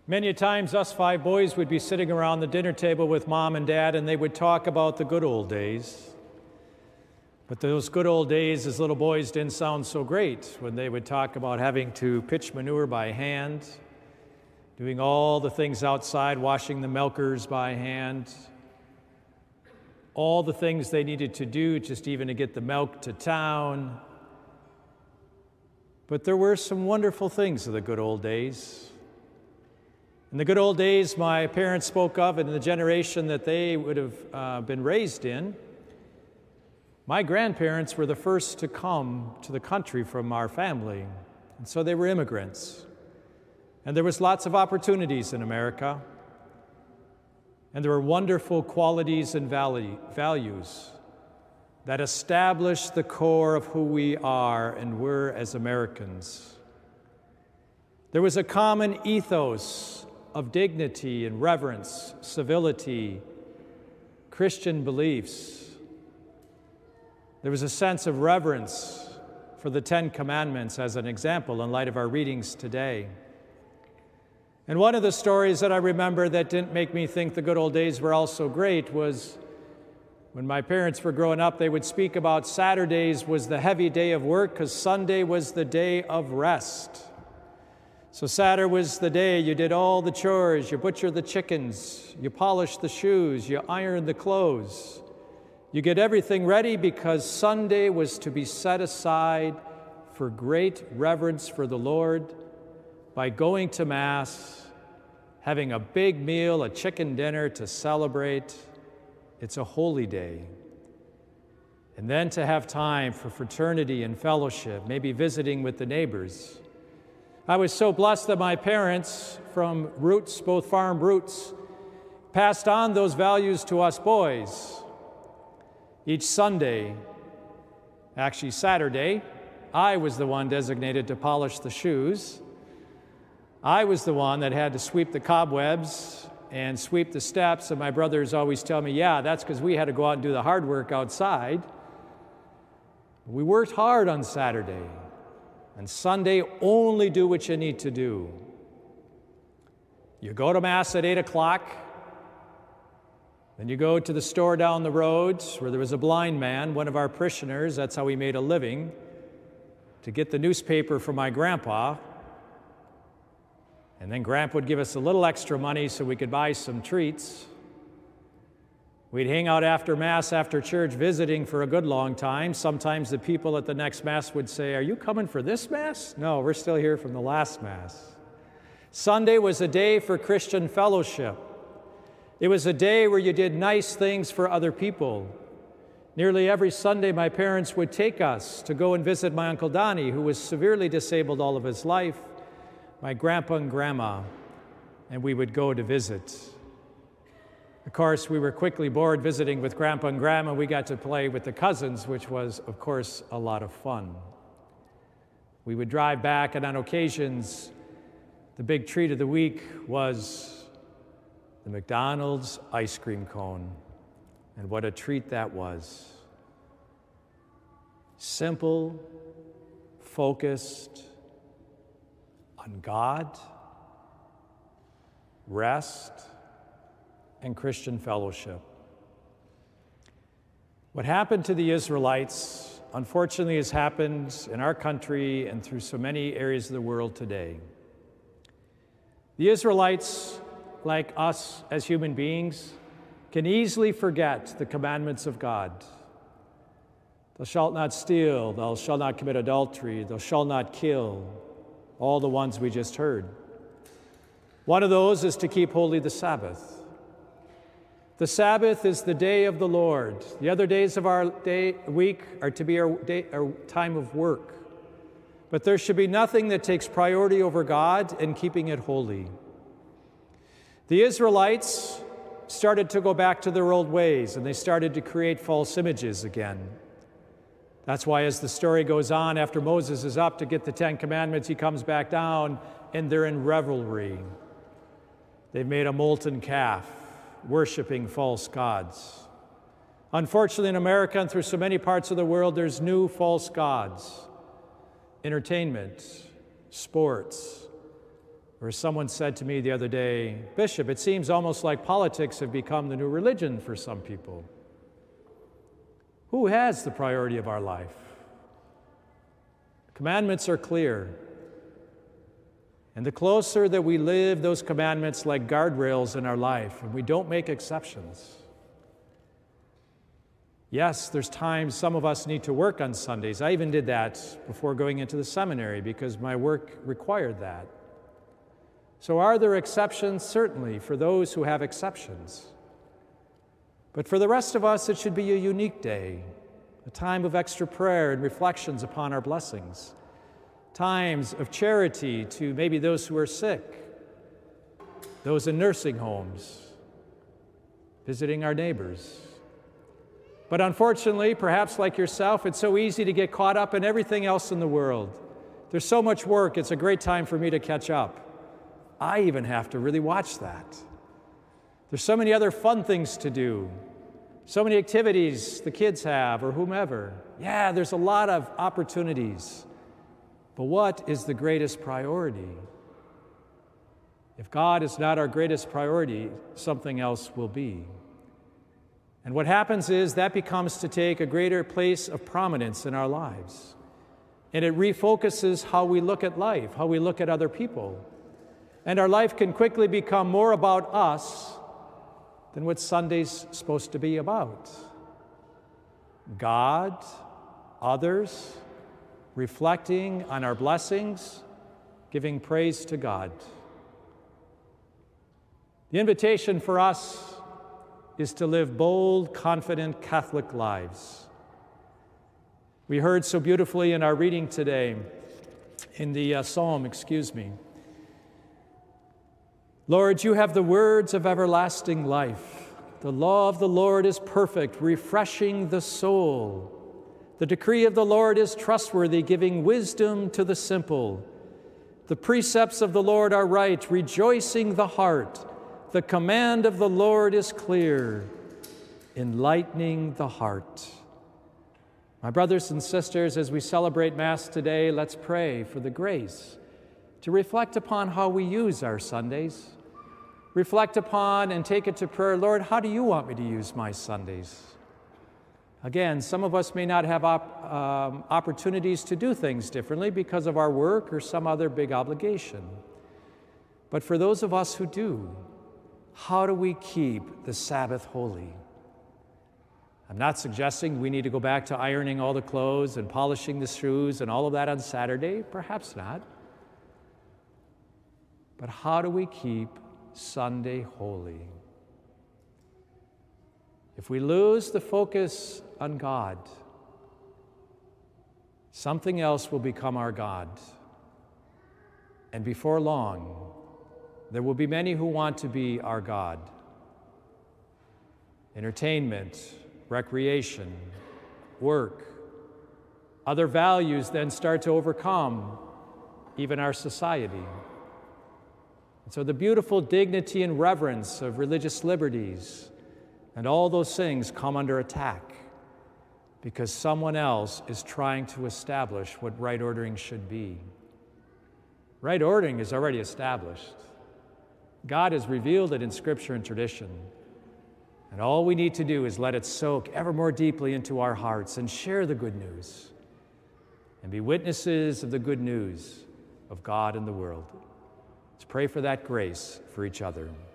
Many times us five boys would be sitting around the dinner table with Mom and Dad, and they would talk about the good old days. But those good old days as little boys didn't sound so great when they would talk about having to pitch manure by hand, doing all the things outside, washing the milkers by hand, all the things they needed to do just even to get the milk to town. But there were some wonderful things of the good old days. In the good old days my parents spoke of, and in the generation that they would have been raised in, my grandparents were the first to come to the country from our family, and so they were immigrants. And there was lots of opportunities in America, and there were wonderful qualities and values that established the core of who we are and were as Americans. There was a common ethos of dignity and reverence, civility, Christian beliefs. There was a sense of reverence for the Ten Commandments as an example in light of our readings today. And one of the stories that I remember that didn't make me think the good old days were all so great was when my parents were growing up, they would speak about Saturdays was the heavy day of work because Sunday was the day of rest. So Saturday was the day you did all the chores, you butchered the chickens, you polished the shoes, you ironed the clothes. You get everything ready because Sunday was to be set aside for great reverence for the Lord by going to Mass, having a big meal, a chicken dinner to celebrate. It's a holy day. And then to have time for fraternity and fellowship, maybe visiting with the neighbors. I was so blessed that my parents, from roots, both farm roots, passed on those values to us boys. Each Sunday, actually Saturday, I was the one designated to polish the shoes. I was the one that had to sweep the cobwebs and sweep the steps, and my brothers always tell me, yeah, that's because we had to go out and do the hard work outside. We worked hard on Saturday. And Sunday, only do what you need to do. You go to Mass at 8 o'clock, then you go to the store down the road where there was a blind man, one of our parishioners, that's how we made a living, to get the newspaper for my grandpa. And then Grandpa would give us a little extra money so we could buy some treats. We'd hang out after Mass, after church, visiting for a good long time. Sometimes the people at the next Mass would say, "Are you coming for this Mass?" "No, we're still here from the last Mass." Sunday was a day for Christian fellowship. It was a day where you did nice things for other people. Nearly every Sunday, my parents would take us to go and visit my Uncle Donnie, who was severely disabled all of his life, my grandpa and grandma, and we would go to visit. Of course, we were quickly bored visiting with Grandpa and Grandma. We got to play with the cousins, which was, of course, a lot of fun. We would drive back, and on occasions, the big treat of the week was the McDonald's ice cream cone. And what a treat that was. Simple, focused on God, rest, and Christian fellowship. What happened to the Israelites, unfortunately, has happened in our country and through so many areas of the world today. The Israelites, like us as human beings, can easily forget the commandments of God. Thou shalt not steal, thou shalt not commit adultery, thou shalt not kill, all the ones we just heard. One of those is to keep holy the Sabbath. The Sabbath is the day of the Lord. The other days of our week are to be our time of work. But there should be nothing that takes priority over God and keeping it holy. The Israelites started to go back to their old ways, and they started to create false images again. That's why as the story goes on, after Moses is up to get the Ten Commandments, he comes back down, and they're in revelry. They've made a molten calf, worshiping false gods. Unfortunately, in America and through so many parts of the world, there's new false gods. Entertainment, sports, Or someone said to me the other day, "Bishop, it seems almost like politics have become the new religion for some people." Who has the priority of our life? Commandments are clear. And the closer that we live those commandments like guardrails in our life, and we don't make exceptions. Yes, there's times some of us need to work on Sundays. I even did that before going into the seminary because my work required that. So are there exceptions? Certainly, for those who have exceptions. But for the rest of us, it should be a unique day, a time of extra prayer and reflections upon our blessings, times of charity to maybe those who are sick, those in nursing homes, visiting our neighbors. But unfortunately, perhaps like yourself, it's so easy to get caught up in everything else in the world. There's so much work, it's a great time for me to catch up. I even have to really watch that. There's so many other fun things to do, so many activities the kids have or whomever. Yeah, there's a lot of opportunities. But what is the greatest priority? If God is not our greatest priority, something else will be. And what happens is that becomes to take a greater place of prominence in our lives. And it refocuses how we look at life, how we look at other people. And our life can quickly become more about us than what Sunday's supposed to be about. God, others, reflecting on our blessings, giving praise to God. The invitation for us is to live bold, confident Catholic lives. We heard so beautifully in our reading today, in the psalm, Lord, you have the words of everlasting life. The law of the Lord is perfect, refreshing the soul. The decree of the Lord is trustworthy, giving wisdom to the simple. The precepts of the Lord are right, rejoicing the heart. The command of the Lord is clear, enlightening the heart. My brothers and sisters, as we celebrate Mass today, let's pray for the grace to reflect upon how we use our Sundays. Reflect upon and take it to prayer. Lord, how do you want me to use my Sundays? Again, some of us may not have opportunities to do things differently because of our work or some other big obligation. But for those of us who do, how do we keep the Sabbath holy? I'm not suggesting we need to go back to ironing all the clothes and polishing the shoes and all of that on Saturday. Perhaps not. But how do we keep Sunday holy? If we lose the focus on God, something else will become our God. And before long, there will be many who want to be our God. Entertainment, recreation, work, other values then start to overcome even our society. And so the beautiful dignity and reverence of religious liberties and all those things come under attack because someone else is trying to establish what right ordering should be. Right ordering is already established. God has revealed it in Scripture and tradition. And all we need to do is let it soak ever more deeply into our hearts and share the good news and be witnesses of the good news of God in the world. Let's pray for that grace for each other.